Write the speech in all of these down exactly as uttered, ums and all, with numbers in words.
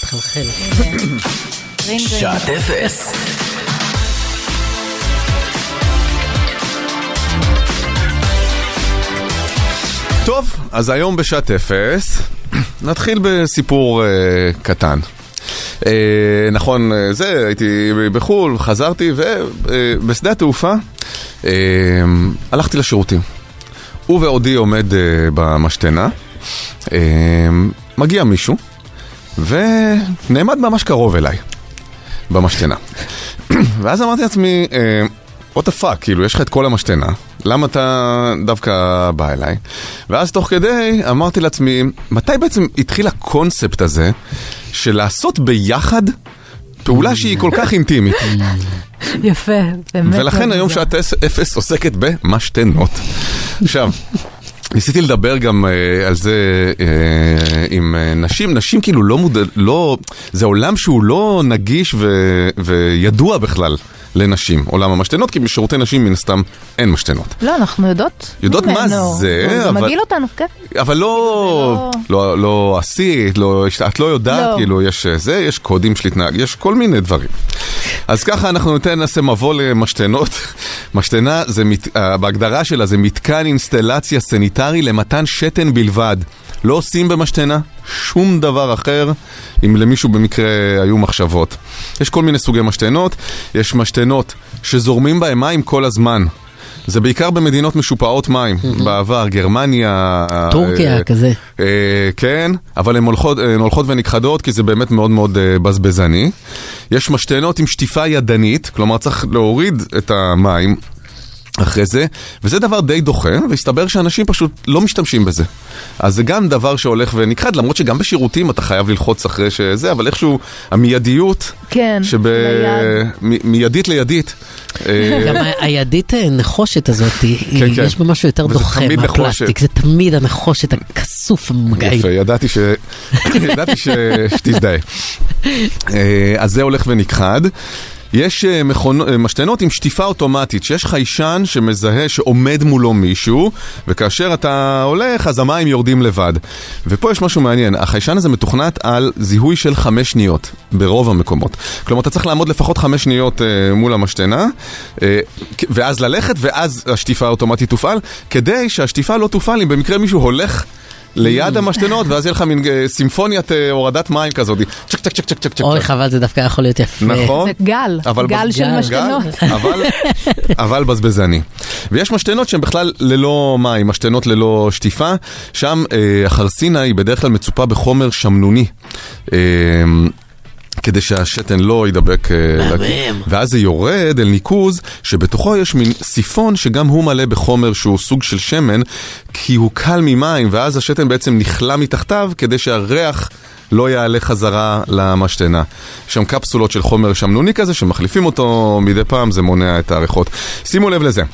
מתחלחל. שעת אפס. טוב, אז היום בשעת אפס נתחיל בסיפור uh, קטן. Uh, נכון, uh, זה, הייתי בחול, חזרתי, ובשדה uh, התעופה uh, הלכתי לשירותים. הוא ועודי עומד uh, במשתנה, uh, מגיע מישהו, ונעמד ממש קרוב אליי, במשתנה. ואז אמרתי לעצמי, uh, what the fuck, כאילו, יש לך את כל המשתנה, למה אתה דווקא בא אליי? ואז תוך כדי אמרתי לעצמי, מתי בעצם התחיל הקונספט הזה של לעשות ביחד פעולה שהיא כל כך אינטימית? יפה, באמת. ולכן היום שעת אפס עוסקת במשתנות. עכשיו, ניסיתי לדבר גם uh, על זה uh, עם uh, נשים, נשים כאילו לא מודע, לא, זה עולם שהוא לא נגיש ו, וידוע בכלל לנשים, עולם המשתנות, כי בשירותי נשים מן הסתם אין משתנות. לא, אנחנו יודעות. יודעות מה זה, זה אבל... מגיל אותנו, כן. אבל לא, לא, לא עשית, לא, את לא יודעת, כאילו יש זה, יש קודים של התנהג, יש כל מיני דברים. אז ככה אנחנו ניתן נעשה מבוא למשתנות. משתנה, זה, בהגדרה שלה זה מתקן אינסטלציה סניטרי למתן שתן בלבד. לא עושים במשתנה שום דבר אחר, אם למישהו במקרה היו מחשבות. יש כל מיני סוגי משתנות, יש משתנות שזורמים בהם מים כל הזמן. זה בעיקר במדינות משופעות מים, בעבר, גרמניה, טורקיה, כזה. כן, אבל הן הולכות, הולכות ונכחדות, כי זה באמת מאוד מאוד בזבזני. יש משתנות עם שטיפה ידנית, כלומר צריך להוריד את המים אחרי זה, וזה דבר די דוחה, והסתבר שאנשים פשוט לא משתמשים בזה. אז זה גם דבר שהולך ונכחד, למרות שגם בשירותים אתה חייב ללחוץ אחרי שזה, אבל איכשהו המיידיות, כן, שב... מ- מיידית לידית. גם הידית נחושת הזאת, כן, כן. יש בה משהו יותר דוחה מהפלסטיק, זה תמיד הנחושת הכסוף המגעי. יפה, ידעתי ש... ידעתי ש... שתזדהה. אז זה הולך ונכחד. יש מכונות, משתנות עם שטיפה אוטומטית, שיש חיישן שמזהה שעומד מולו מישהו, וכאשר אתה הולך, אז המים יורדים לבד. ופה יש משהו מעניין, החיישן הזה מתוכנת על זיהוי של חמש שניות, ברוב המקומות. כלומר, אתה צריך לעמוד לפחות חמש שניות uh, מול המשתנה, uh, ואז ללכת, ואז השטיפה האוטומטית תופעל, כדי שהשטיפה לא תופעל, אם במקרה מישהו הולך ליד המשתנות, ואז יהיה לך מין סימפוניית הורדת מים כזאת. צ'ק, צ'ק, צ'ק, צ'ק, צ'ק. אוי, חבל, זה דווקא יכול להיות יפה. נכון. זה גל, גל של משתנות. אבל בזבזני. ויש משתנות שהן בכלל ללא מים, משתנות ללא שטיפה. שם החרסינה היא בדרך כלל מצופה בחומר שמנוני. כדי שהשתן לא ידבק, ואז זה יורד אל ניקוז שבתוכו יש מין סיפון שגם הוא מלא בחומר שהוא סוג של שמן, כי הוא קל ממים, ואז השתן בעצם נכלה מתחתיו כדי שהריח לא יעלה חזרה למשתנה. יש שם קפסולות של חומר שמנוני כזה שמחליפים אותו מדי פעם, זה מונע את הריחות. שימו לב לזה.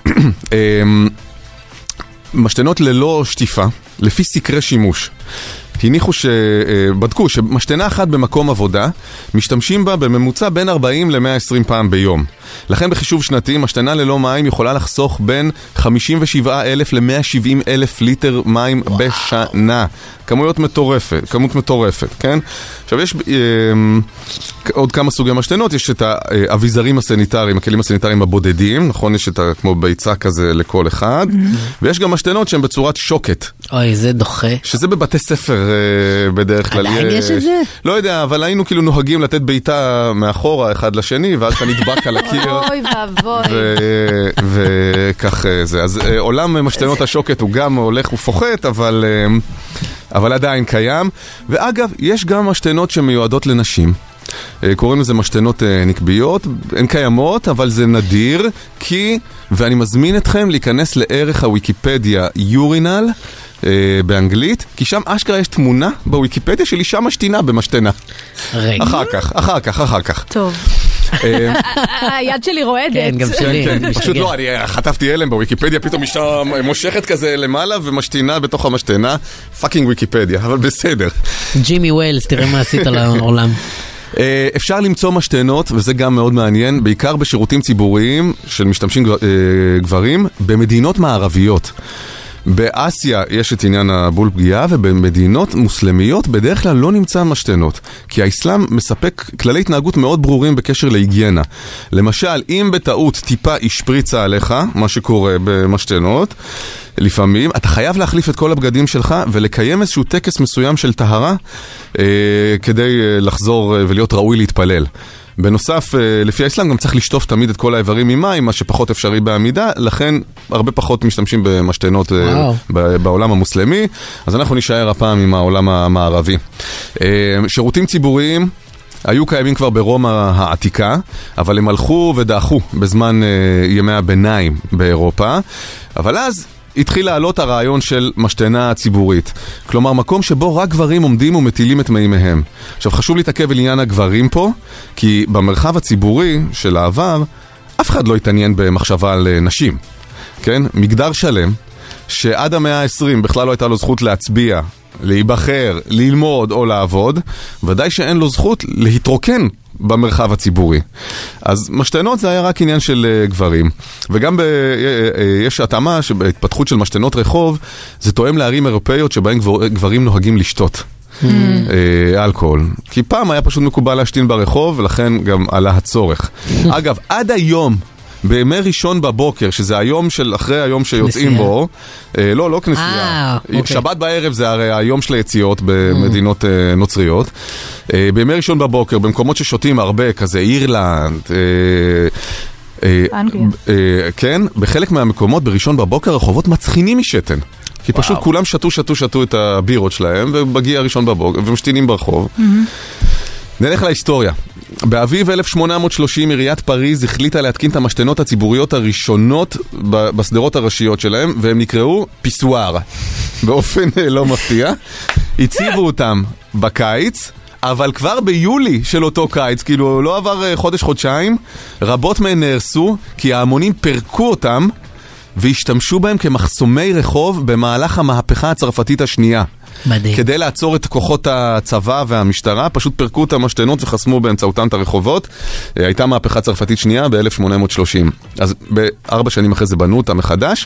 משתנות ללא שטיפה, לפי סקרי שימוש. הניחו שבדקו שמשתנה אחת במקום עבודה משתמשים בה בממוצע בין ארבעים למאה ועשרים פעם ביום. לכן בחישוב שנתי, משתנה ללא מים יכולה לחסוך בין חמישים ושבעה אלף ל-מאה ושבעים אלף ליטר מים וואו. בשנה. כמויות מטורפת, כמות מטורפת, כן? עכשיו יש אה, עוד כמה סוגי משתנות, יש את האביזרים הסניטריים, הכלים הסניטריים הבודדים, נכון? יש את ה, כמו ביצה כזה לכל אחד, mm-hmm. ויש גם משתנות שהן בצורת שוקת. אוי, זה דוחה. שזה בבתי ספר אה, בדרך כלל. עדיין יש את זה? לא יודע, אבל היינו כאילו נוהגים לתת ביתה מאחורה אחד לשני, ואז אתה נדבק על הקיר. אוי ואבוי. וכך זה. אז עולם משתנות השוקת הוא גם הולך ופוחת, אבל... אבל עדיין קיים. ואגב, יש גם משתנות שמיועדות לנשים. קוראים לזה משתנות נקביות. הן קיימות, אבל זה נדיר, כי, ואני מזמין אתכם להיכנס לערך הוויקיפדיה יורינל, באנגלית, כי שם אשכרה יש תמונה בוויקיפדיה של אישה משתינה במשתנה. רגע. אחר כך, אחר כך, אחר כך. טוב. היד שלי רועדת. כן, גם שלי. פשוט לא, אני חטפתי אלם בוויקיפדיה, פתאום אישה מושכת כזה למעלה ומשתינה בתוך המשתנה. פאקינג וויקיפדיה, אבל בסדר. ג'ימי ווילס, תראה מה עשית לעולם. אפשר למצוא משתנות, וזה גם מאוד מעניין, בעיקר בשירותים ציבוריים של משתמשים גברים, במדינות מערביות. באסיה יש את עניין הבול פגיעה, ובמדינות מוסלמיות בדרך כלל לא נמצא משתנות, כי האסלאם מספק כללי התנהגות מאוד ברורים בקשר להיגיינה. למשל, אם בטעות טיפה השפריצה עליך, מה שקורה במשתנות, לפעמים אתה חייב להחליף את כל הבגדים שלך ולקיים איזשהו טקס מסוים של טהרה אה, כדי אה, לחזור אה, ולהיות ראוי להתפלל. בנוסף, לפי האסלאם גם צריך לשטוף תמיד את כל האיברים ממים, מה שפחות אפשרי בעמידה, לכן הרבה פחות משתמשים במשתנות בעולם המוסלמי, אז אנחנו נשאר הפעם עם העולם המערבי. שירותים ציבוריים היו קיימים כבר ברומא העתיקה, אבל הם הלכו ודעכו בזמן ימי הביניים באירופה, אבל אז התחיל לעלות הרעיון של משתנה ציבורית. כלומר, מקום שבו רק גברים עומדים ומטילים את מימיהם. עכשיו, חשוב להתעכב על עניין הגברים פה, כי במרחב הציבורי של העבר, אף אחד לא התעניין במחשבה על נשים. כן? מגדר שלם, שעד המאה ה-עשרים בכלל לא הייתה לו זכות להצביע, להיבחר, ללמוד או לעבוד, ודאי שאין לו זכות להתרוקן במרחב הציבורי. אז משתנות זה היה רק עניין של גברים. וגם ב... יש התאמה שבהתפתחות של משתנות רחוב, זה תואם לערים אירופאיות שבהן גברים נוהגים לשתות. אלכוהול. כי פעם היה פשוט מקובל להשתין ברחוב, ולכן גם עלה הצורך. אגב, עד היום, בימי ראשון בבוקר, שזה היום של אחרי היום שיוצאים בו, אה, לא, לא כנסייה. אה, אוקיי. שבת בערב זה הרי היום של היציאות במדינות אה, נוצריות. אה, בימי ראשון בבוקר, במקומות ששותים הרבה, כזה אירלנד, אה, אה, אנגליה. אה, כן, בחלק מהמקומות בראשון בבוקר הרחובות מצחינים משתן. כי פשוט כולם שתו, שתו, שתו את הבירות שלהם, ובגיע ראשון בבוקר, ומשתינים ברחוב. נלך להיסטוריה. באביב אלף שמונה מאות ושלושים עיריית פריז החליטה להתקין את המשתנות הציבוריות הראשונות בסדרות הראשיות שלהם, והם נקראו פיסואר. באופן לא מפתיע. הציבו אותם בקיץ, אבל כבר ביולי של אותו קיץ, כאילו לא עבר חודש-חודשיים, רבות מהן נהרסו, כי ההמונים פרקו אותם, והשתמשו בהם כמחסומי רחוב במהלך המהפכה הצרפתית השנייה. מדהים. כדי לעצור את כוחות הצבא והמשטרה, פשוט פרקו את המשתנות וחסמו באמצעותם את הרחובות. הייתה מהפכה צרפתית שנייה ב-אלף שמונה מאות ושלושים. אז בארבע שנים אחרי זה בנו אותה מחדש.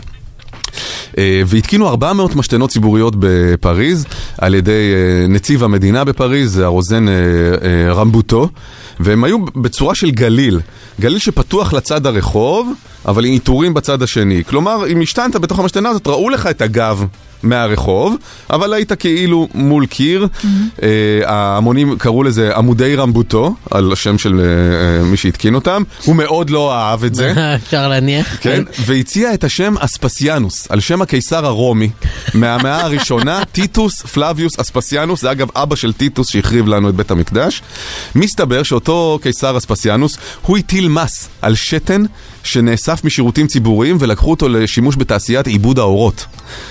והתקינו ארבע מאות משתנות ציבוריות בפריז על ידי נציב המדינה בפריז, הרוזן רמבוטו, והם היו בצורה של גליל. גליל שפתוח לצד הרחוב, אבל עם איתורים בצד השני. כלומר, אם השתנת בתוך המשתנה הזאת, ראו לך את הגב מהרחוב, אבל היית כאילו מול קיר. ההמונים קראו לזה עמודי רמבוטו, על השם של מי שהתקין אותם. הוא מאוד לא אהב את זה. אפשר להניח. כן, והציע את השם אספסיאנוס, על שם הקיסר הרומי, מהמאה הראשונה, טיטוס פלאביוס אספסיאנוס, זה אגב אבא של טיטוס שהחריב לנו את בית המקדש. מסתבר שאותו קיסר אספסיאנוס, הוא הטיל מס על שתן שנאסף משירותים ציבוריים, ולקחו אותו לשימוש בתעשיית עיבוד האורות.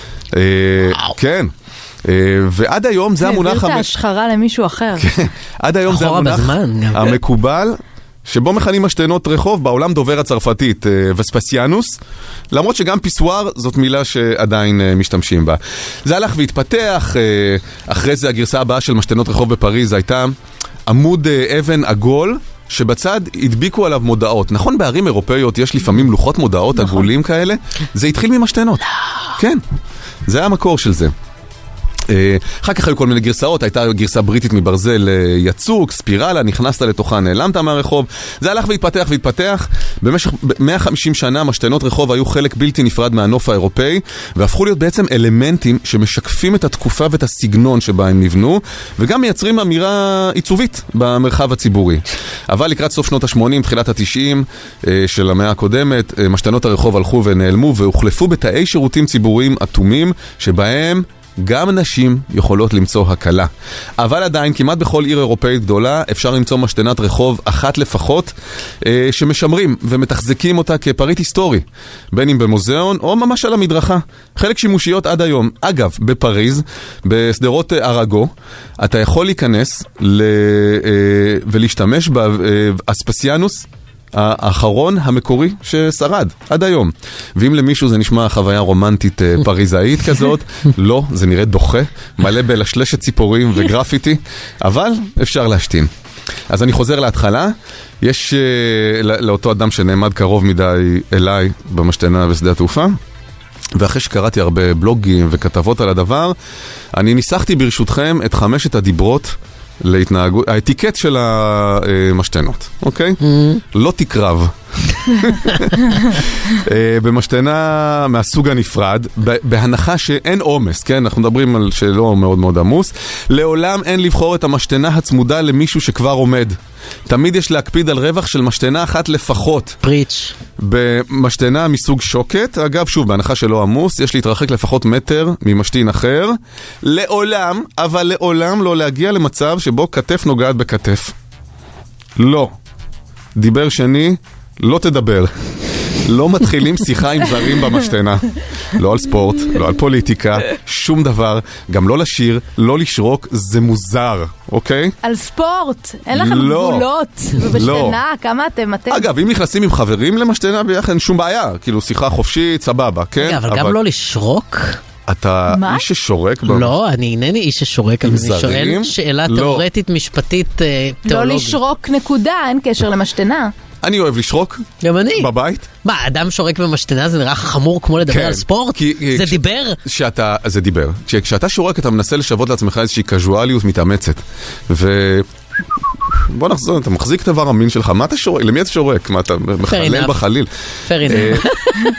כן, ועד היום זה המונח... העביר את ההשחרה למישהו אחר. עד היום זה המונח המקובל, שבו מכנים משתנות רחוב בעולם דובר הצרפתית, וספסיאנוס, למרות שגם פיסואר זאת מילה שעדיין משתמשים בה. זה הלך והתפתח, אחרי זה הגרסה הבאה של משתנות רחוב בפריז הייתה עמוד אבן עגול, שבצד הדביקו עליו מודעות. נכון, בערים אירופאיות יש לפעמים לוחות מודעות עגולים כאלה, זה התחיל ממשתנות. כן, זה היה המקור של זה. אחר כך היו כל מיני גרסאות, הייתה גרסה בריטית מברזל יצוק, ספירלה, נכנסת לתוכה, נעלמת מהרחוב. זה הלך והתפתח והתפתח. במשך מאה וחמישים שנה משתנות רחוב היו חלק בלתי נפרד מהנוף האירופאי, והפכו להיות בעצם אלמנטים שמשקפים את התקופה ואת הסגנון שבה הם נבנו, וגם מייצרים אמירה עיצובית במרחב הציבורי. אבל לקראת סוף שנות ה-שמונים, תחילת ה-תשעים של המאה הקודמת, משתנות הרחוב הלכו ונעלמו והוחלפו בתאי שירותים ציבוריים אטומים, שבהם גם נשים יכולות למצוא הקלה. אבל עדיין, כמעט בכל עיר אירופאית גדולה, אפשר למצוא משתנת רחוב אחת לפחות, אה, שמשמרים ומתחזקים אותה כפריט היסטורי, בין אם במוזיאון או ממש על המדרכה. חלק שימושיות עד היום. אגב, בפריז, בסדרות אראגו, אתה יכול להיכנס ל, אה, ולהשתמש באספסיאנוס, האחרון המקורי ששרד עד היום. ואם למישהו זה נשמע חוויה רומנטית פריזאית כזאת, לא, זה נראה דוחה, מלא בלשלשת ציפורים וגרפיטי, אבל אפשר להשתין. אז אני חוזר להתחלה. יש לאותו אדם שנעמד קרוב מדי אליי במשתנה בשדה התעופה, ואחרי שקראתי הרבה בלוגים וכתבות על הדבר, אני ניסחתי ברשותכם את חמשת הדיברות להתנהגות, האתיקט של המשתנות, אוקיי? לא תקרב. במשתנה מהסוג הנפרד, בהנחה שאין עומס, כן? אנחנו מדברים על שלא מאוד מאוד עמוס, לעולם אין לבחור את המשתנה הצמודה למישהו שכבר עומד. תמיד יש להקפיד על רווח של משתנה אחת לפחות. פריץ'. במשתנה מסוג שוקת, אגב, שוב, בהנחה שלא עמוס, יש להתרחק לפחות מטר ממשתין אחר. לעולם, אבל לעולם לא להגיע למצב שבו כתף נוגעת בכתף. לא. דיבר שני, לא תדבר. לא מתחילים שיחה עם זרים במשתנה. לא על ספורט, לא על פוליטיקה, שום דבר. גם לא לשיר, לא לשרוק, זה מוזר, אוקיי? על ספורט, אין לכם לא, גבולות. ובשתנה, לא. כמה אתם, אתם... אגב, אם נכנסים עם חברים למשתנה ביחד, אין שום בעיה. כאילו, שיחה חופשית, סבבה, כן? רגע, אבל, אבל גם לא לשרוק? אתה מה? איש ששורק? לא, אני אינני איש ששורק, אבל אני שואל שאלה לא. תיאורטית, משפטית, תיאולוגית. לא לשרוק נקודה, אין קשר למשתנה. אני אוהב לשרוק. גם אני. בבית. מה, אדם שורק במשתנה זה נראה חמור כמו לדבר כן, על ספורט? כי, זה כש, דיבר? שאתה, זה דיבר. כשאתה שורק אתה מנסה לשוות לעצמך איזושהי קזואליות מתאמצת. ו... בוא נחזור, אתה מחזיק את דבר המין שלך, מה אתה שורק? למי אתה שורק? מה אתה מחלל בחליל? fair enough.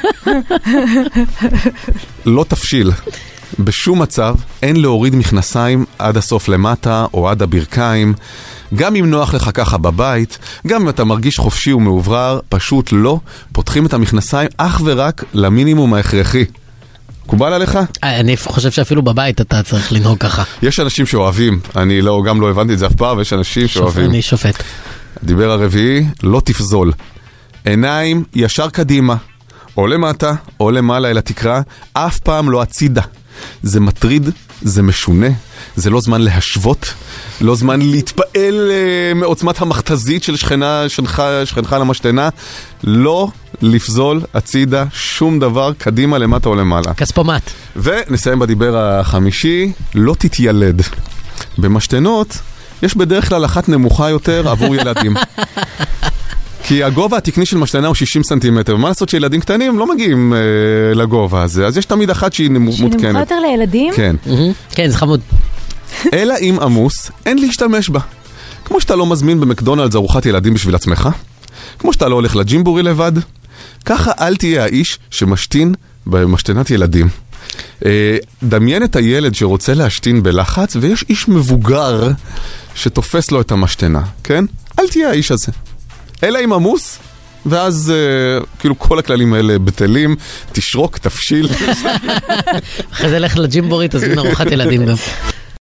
לא תפשיל. בשום מצב אין להוריד מכנסיים עד הסוף למטה או עד הברכיים. גם אם נוח לך ככה בבית, גם אם אתה מרגיש חופשי ומעוברר, פשוט לא. פותחים את המכנסיים אך ורק למינימום ההכרחי. קובל עליך? אני חושב שאפילו בבית אתה צריך לנהוג ככה. יש אנשים שאוהבים, אני לא, גם לא הבנתי את זה אף פעם, ויש אנשים שאוהבים. אני שופט. הדיבר הרביעי, לא תפזול. עיניים ישר קדימה, או למטה, או למעלה אל התקרה, אף פעם לא הצידה. זה מטריד, זה משונה, זה לא זמן להשוות, לא זמן להתפעל uh, מעוצמת המכתזית של שכנה, שכנך, שכנך למשתנה, לא לפזול הצידה שום דבר קדימה, למטה או למעלה. כספומט. ונסיים בדיבר החמישי, לא תתיילד. במשתנות יש בדרך כלל אחת נמוכה יותר עבור ילדים. כי הגובה התקני של משתנה הוא שישים סנטימטר, ומה לעשות שילדים קטנים לא מגיעים אה, לגובה הזה, אז יש תמיד אחת שהיא מותקנת. שהיא נמוכה יותר לילדים? כן. Mm-hmm. כן, זה חמוד. אלא אם עמוס, אין להשתמש בה. כמו שאתה לא מזמין במקדונלדס ארוחת ילדים בשביל עצמך, כמו שאתה לא הולך לג'ימבורי לבד, ככה אל תהיה האיש שמשתין במשתנת ילדים. אה, דמיין את הילד שרוצה להשתין בלחץ, ויש איש מבוגר שתופס לו את המשתנה, כן? אל תהיה האיש הזה. אלא עם עמוס, ואז uh, כאילו כל הכללים האלה בטלים, תשרוק, תפשיל. אחרי זה לך לג'ימבורי, תזמין ארוחת ילדים גם.